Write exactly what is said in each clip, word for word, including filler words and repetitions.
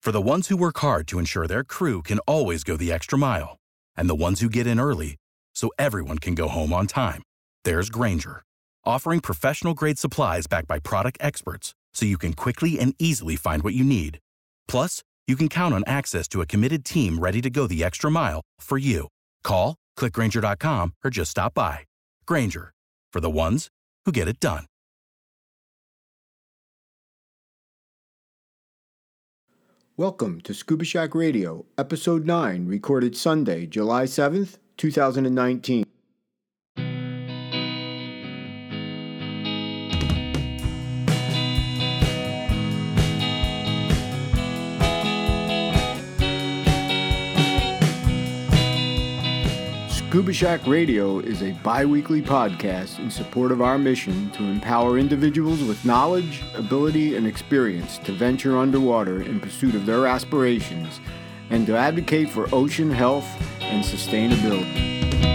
For the ones who work hard to ensure their crew can always go the extra mile, and the ones who get in early so everyone can go home on time, there's Grainger, offering professional-grade supplies backed by product experts so you can quickly and easily find what you need. Plus, you can count on access to a committed team ready to go the extra mile for you. Call, click Grainger dot com, or just stop by. Grainger, for the ones who get it done. Welcome to Scuba Shack Radio, Episode nine, recorded Sunday, July seventh, two thousand nineteen. Scuba Shack Radio is a bi-weekly podcast in support of our mission to empower individuals with knowledge, ability, and experience to venture underwater in pursuit of their aspirations and to advocate for ocean health and sustainability.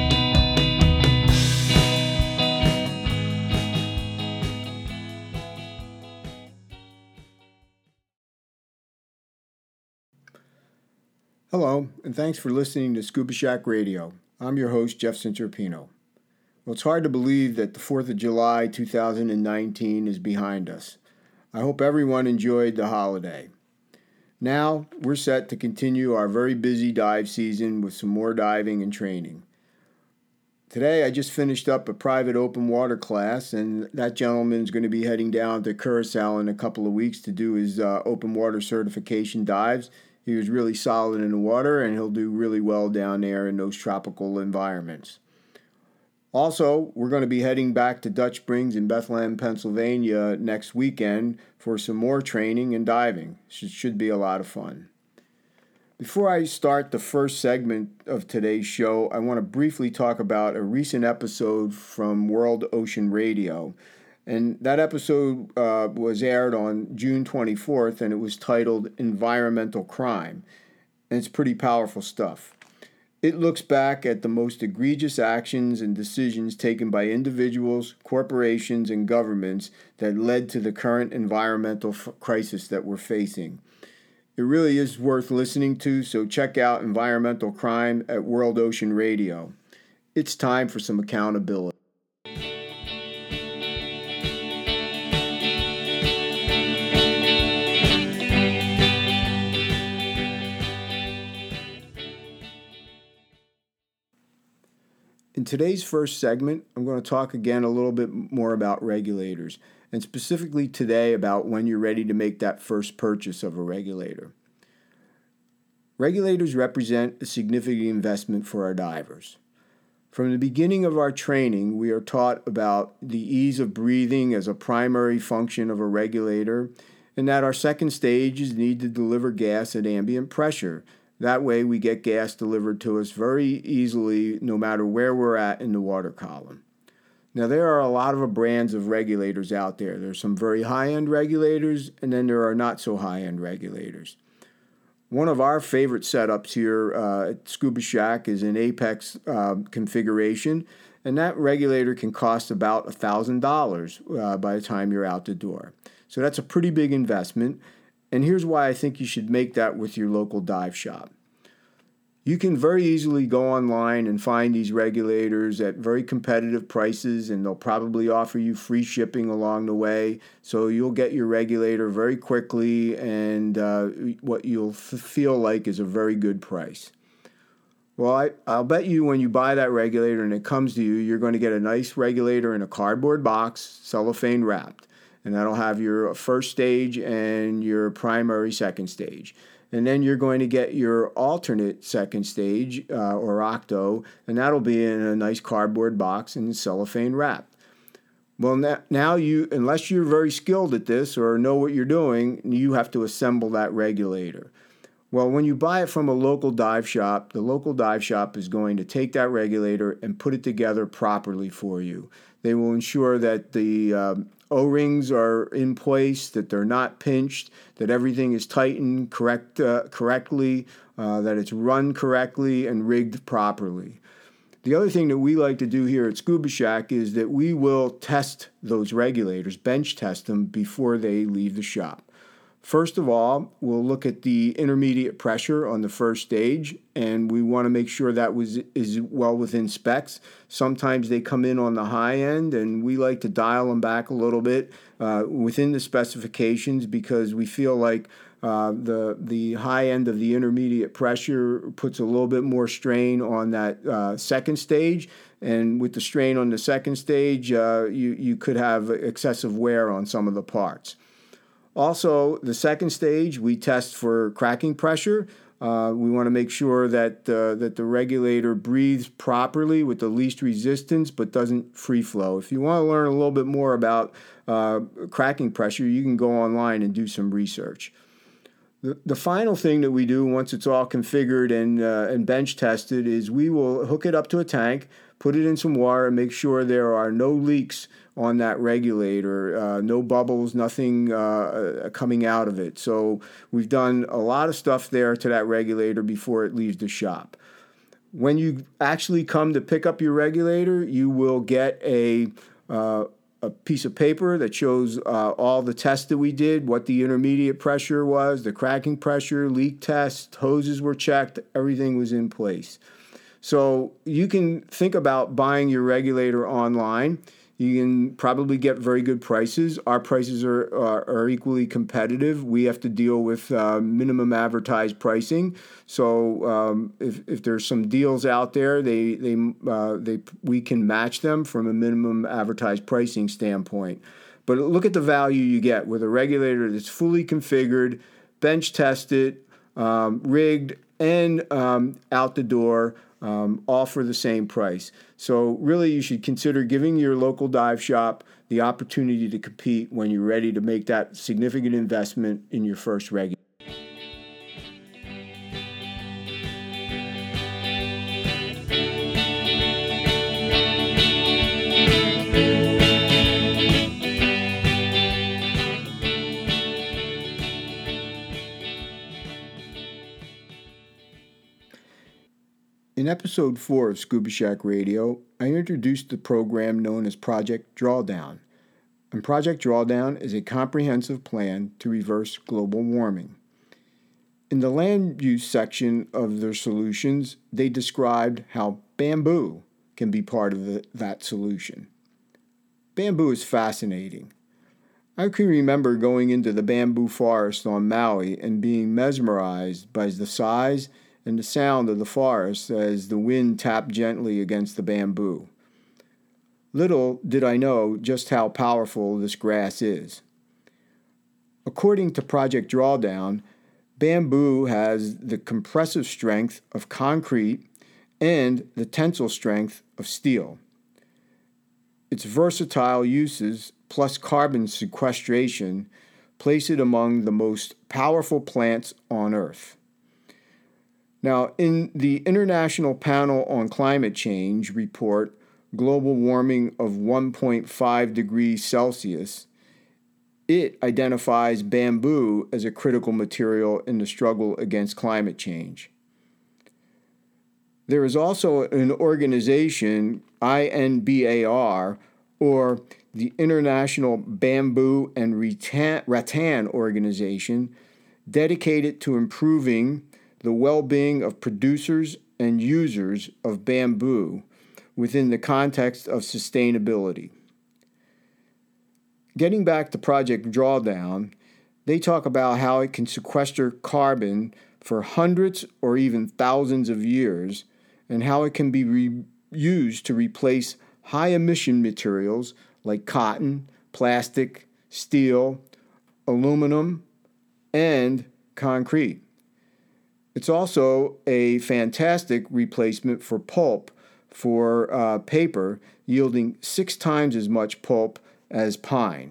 Hello, and thanks for listening to Scuba Shack Radio. I'm your host, Jeff Centropino. Well, it's hard to believe that the fourth of July, two thousand nineteen is behind us. I hope everyone enjoyed the holiday. Now, we're set to continue our very busy dive season with some more diving and training. Today, I just finished up a private open water class, and that gentleman's going to be heading down to Curacao in a couple of weeks to do his uh, open water certification dives. He was really solid in the water, and he'll do really well down there in those tropical environments. Also, we're going to be heading back to Dutch Springs in Bethlehem, Pennsylvania next weekend for some more training and diving. It should be a lot of fun. Before I start the first segment of today's show, I want to briefly talk about a recent episode from World Ocean Radio. And that episode uh, was aired on June twenty-fourth, and it was titled Environmental Crime. And it's pretty powerful stuff. It looks back at the most egregious actions and decisions taken by individuals, corporations, and governments that led to the current environmental f- crisis that we're facing. It really is worth listening to, so check out Environmental Crime at World Ocean Radio. It's time for some accountability. In today's first segment, I'm going to talk again a little bit more about regulators, and specifically today about when you're ready to make that first purchase of a regulator. Regulators represent a significant investment for our divers. From the beginning of our training, we are taught about the ease of breathing as a primary function of a regulator, and that our second stage is need to deliver gas at ambient pressure. That way we get gas delivered to us very easily no matter where we're at in the water column. Now, there are a lot of brands of regulators out there. There's some very high-end regulators, and then there are not so high-end regulators. One of our favorite setups here uh, at Scuba Shack is an Apex uh, configuration, and that regulator can cost about one thousand dollars uh, by the time you're out the door. So that's a pretty big investment. And here's why I think you should make that with your local dive shop. You can very easily go online and find these regulators at very competitive prices, and they'll probably offer you free shipping along the way. So you'll get your regulator very quickly, and uh, what you'll f- feel like is a very good price. Well, I, I'll bet you when you buy that regulator and it comes to you, you're going to get a nice regulator in a cardboard box, cellophane wrapped. And that'll have your first stage and your primary second stage. And then you're going to get your alternate second stage, uh, or octo, and that'll be in a nice cardboard box and cellophane wrapped. Well, now you, unless you're very skilled at this or know what you're doing, you have to assemble that regulator. Well, when you buy it from a local dive shop, the local dive shop is going to take that regulator and put it together properly for you. They will ensure that the um, O-rings are in place, that they're not pinched, that everything is tightened correct, uh, correctly, uh, that it's run correctly and rigged properly. The other thing that we like to do here at Scuba Shack is that we will test those regulators, bench test them before they leave the shop. First of all, we'll look at the intermediate pressure on the first stage, and we want to make sure that was is well within specs. Sometimes they come in on the high end, and we like to dial them back a little bit uh, within the specifications because we feel like uh, the the high end of the intermediate pressure puts a little bit more strain on that uh, second stage. And with the strain on the second stage, uh, you, you could have excessive wear on some of the parts. Also, the second stage, we test for cracking pressure. Uh, we want to make sure that uh, that the regulator breathes properly with the least resistance but doesn't free flow. If you want to learn a little bit more about uh, cracking pressure, you can go online and do some research. The, the final thing that we do once it's all configured and, uh, and bench tested is we will hook it up to a tank, put it in some water, and make sure there are no leaks on that regulator, uh, no bubbles, nothing uh, coming out of it. So we've done a lot of stuff there to that regulator before it leaves the shop. When you actually come to pick up your regulator, you will get a uh, a piece of paper that shows uh, all the tests that we did, what the intermediate pressure was, the cracking pressure, leak test, hoses were checked, everything was in place. So you can think about buying your regulator online. You can probably get very good prices. Our prices are are, are equally competitive. We have to deal with uh, minimum advertised pricing. So um, if if there's some deals out there, they they uh, they we can match them from a minimum advertised pricing standpoint. But look at the value you get with a regulator that's fully configured, bench tested, um, rigged, and um, out the door. Um, all for the same price. So really you should consider giving your local dive shop the opportunity to compete when you're ready to make that significant investment in your first regulator. In episode four of Scuba Shack Radio, I introduced the program known as Project Drawdown. And Project Drawdown is a comprehensive plan to reverse global warming. In the land use section of their solutions, they described how bamboo can be part of the, that solution. Bamboo is fascinating. I can remember going into the bamboo forest on Maui and being mesmerized by the size and the sound of the forest as the wind tapped gently against the bamboo. Little did I know just how powerful this grass is. According to Project Drawdown, bamboo has the compressive strength of concrete and the tensile strength of steel. Its versatile uses plus carbon sequestration place it among the most powerful plants on Earth. Now, in the International Panel on Climate Change report, Global Warming of one point five degrees Celsius, it identifies bamboo as a critical material in the struggle against climate change. There is also an organization, I N B A R, or the International Bamboo and Rattan, Rattan Organization, dedicated to improving the well-being of producers and users of bamboo within the context of sustainability. Getting back to Project Drawdown, they talk about how it can sequester carbon for hundreds or even thousands of years and how it can be re- used to replace high-emission materials like cotton, plastic, steel, aluminum, and concrete. It's also a fantastic replacement for pulp for uh, paper, yielding six times as much pulp as pine.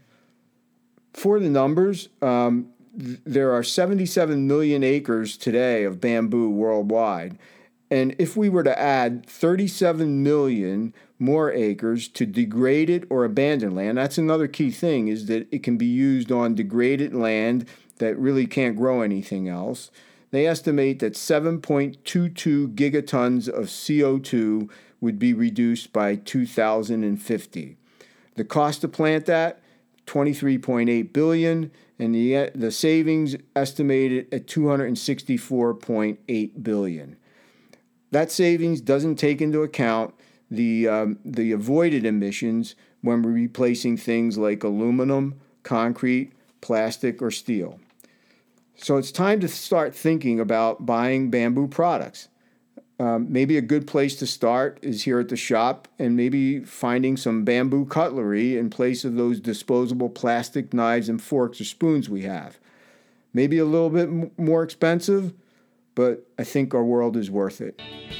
For the numbers, um, th- there are seventy-seven million acres today of bamboo worldwide. And if we were to add thirty-seven million more acres to degraded or abandoned land, that's another key thing, is that it can be used on degraded land that really can't grow anything else. They estimate that seven point two two gigatons of C O two would be reduced by two thousand fifty. The cost to plant that, twenty-three point eight billion dollars, and the the savings estimated at two hundred sixty-four point eight billion dollars. That savings doesn't take into account the um, the avoided emissions when we're replacing things like aluminum, concrete, plastic, or steel. So it's time to start thinking about buying bamboo products. Um, maybe a good place to start is here at the shop, and maybe finding some bamboo cutlery in place of those disposable plastic knives and forks or spoons we have. Maybe a little bit m- more expensive, but I think our world is worth it.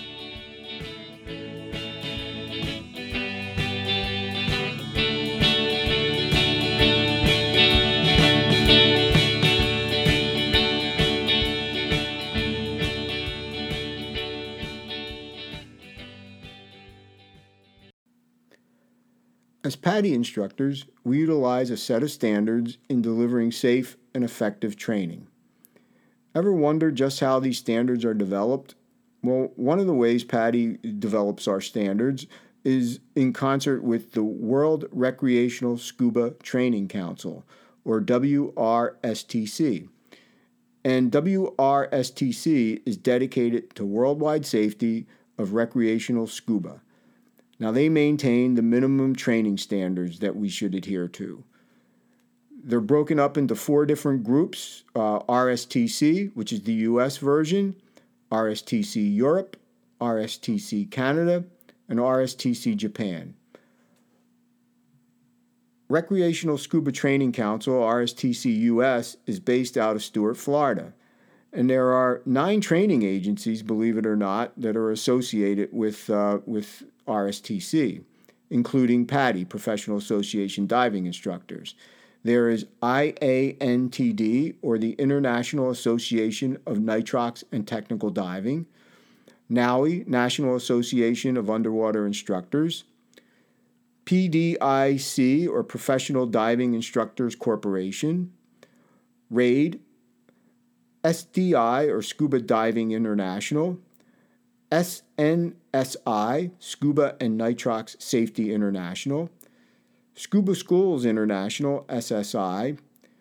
As PADI instructors, we utilize a set of standards in delivering safe and effective training. Ever wonder just how these standards are developed? Well, one of the ways PADI develops our standards is in concert with the World Recreational Scuba Training Council, or W R S T C. And W R S T C is dedicated to worldwide safety of recreational scuba. Now, they maintain the minimum training standards that we should adhere to. They're broken up into four different groups, uh, R S T C, which is the U S version, R S T C Europe, R S T C Canada, and R S T C Japan. Recreational Scuba Training Council, R S T C U S, is based out of Stuart, Florida. And there are nine training agencies, believe it or not, that are associated with, uh, with R S T C, including PADI, Professional Association Diving Instructors. There is I A N T D, or the International Association of Nitrox and Technical Diving, NAUI, National Association of Underwater Instructors, P D I C, or Professional Diving Instructors Corporation, RAID, S D I, or Scuba Diving International, S N S I, Scuba and Nitrox Safety International, Scuba Schools International, S S I,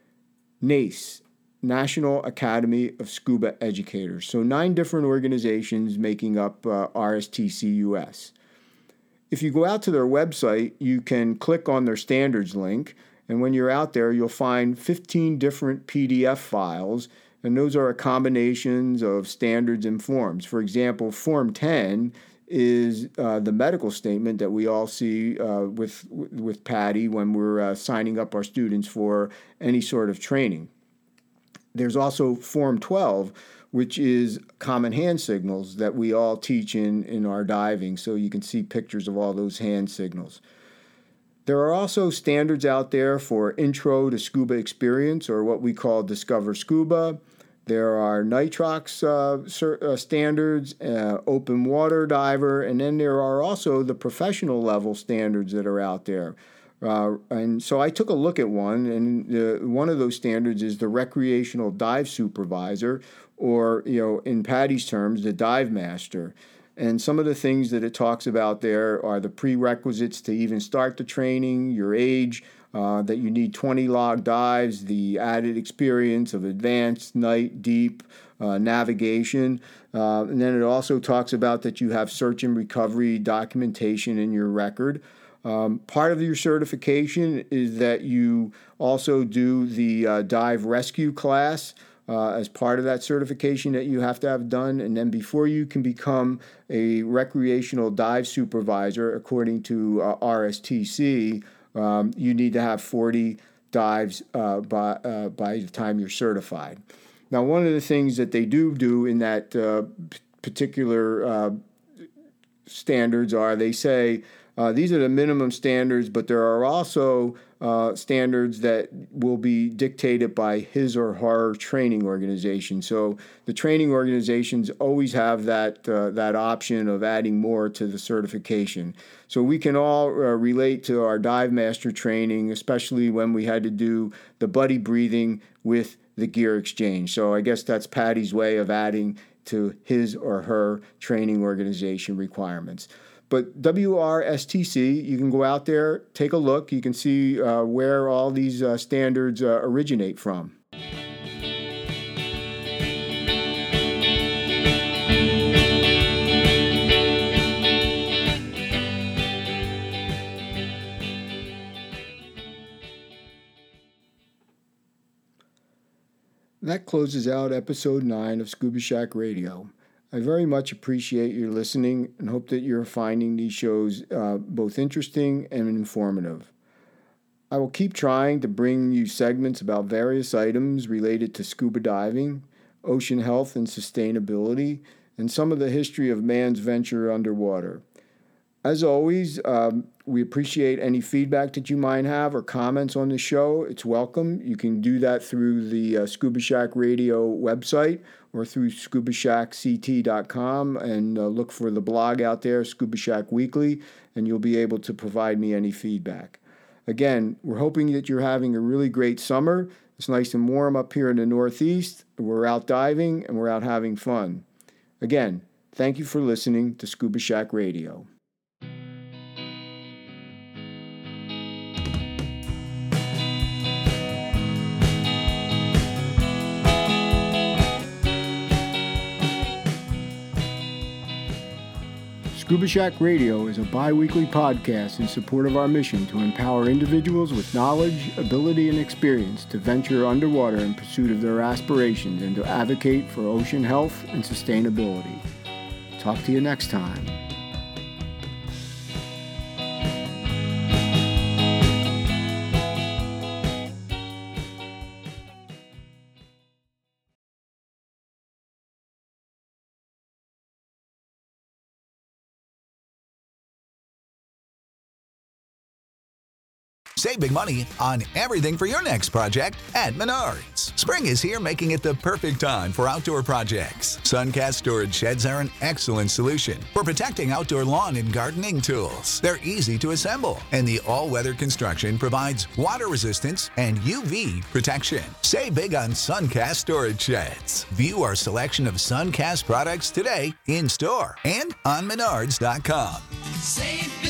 NACE, National Academy of Scuba Educators. So nine different organizations making up uh, R S T C U S. If you go out to their website, you can click on their standards link, and when you're out there, you'll find fifteen different P D F files, and those are combinations of standards and forms. For example, Form ten is uh, the medical statement that we all see uh, with with PADI when we're uh, signing up our students for any sort of training. There's also Form twelve, which is common hand signals that we all teach in, in our diving, so you can see pictures of all those hand signals. There are also standards out there for Intro to Scuba Experience, or what we call Discover Scuba. There are nitrox uh, uh, standards, uh, open water diver, and then there are also the professional level standards that are out there. Uh, and so I took a look at one, and uh, one of those standards is the recreational dive supervisor, or, you know, in PADI's terms, the dive master. And some of the things that it talks about there are the prerequisites to even start the training, your age, uh, that you need twenty log dives, the added experience of advanced, night, deep uh, navigation. Uh, and then it also talks about that you have search and recovery documentation in your record. Um, part of your certification is that you also do the uh, dive rescue class uh, as part of that certification that you have to have done. And then before you can become a recreational dive supervisor, according to uh, R S T C, um, you need to have forty dives uh, by, uh, by the time you're certified. Now, one of the things that they do do in that uh, particular uh, standards are they say, Uh, these are the minimum standards, but there are also uh, standards that will be dictated by his or her training organization. So the training organizations always have that uh, that option of adding more to the certification. So we can all uh, relate to our dive master training, especially when we had to do the buddy breathing with the gear exchange. So I guess that's PADI's way of adding to his or her training organization requirements. But W R S T C, you can go out there, take a look. You can see uh, where all these uh, standards uh, originate from. That closes out episode nine of Scuba Shack Radio. I very much appreciate your listening and hope that you're finding these shows uh, both interesting and informative. I will keep trying to bring you segments about various items related to scuba diving, ocean health and sustainability, and some of the history of man's venture underwater. As always, um, we appreciate any feedback that you might have or comments on the show. It's welcome. You can do that through the uh, Scuba Shack Radio website or through scuba shack c t dot com and uh, look for the blog out there, Scuba Shack Weekly, and you'll be able to provide me any feedback. Again, we're hoping that you're having a really great summer. It's nice and warm up here in the Northeast. We're out diving and we're out having fun. Again, thank you for listening to Scuba Shack Radio. Scuba Shack Radio is a bi-weekly podcast in support of our mission to empower individuals with knowledge, ability, and experience to venture underwater in pursuit of their aspirations and to advocate for ocean health and sustainability. Talk to you next time. Save big money on everything for your next project at Menards. Spring is here, making it the perfect time for outdoor projects. Suncast storage sheds are an excellent solution for protecting outdoor lawn and gardening tools. They're easy to assemble, and the all-weather construction provides water resistance and U V protection. Save big on Suncast storage sheds. View our selection of Suncast products today in store and on menards dot com. Save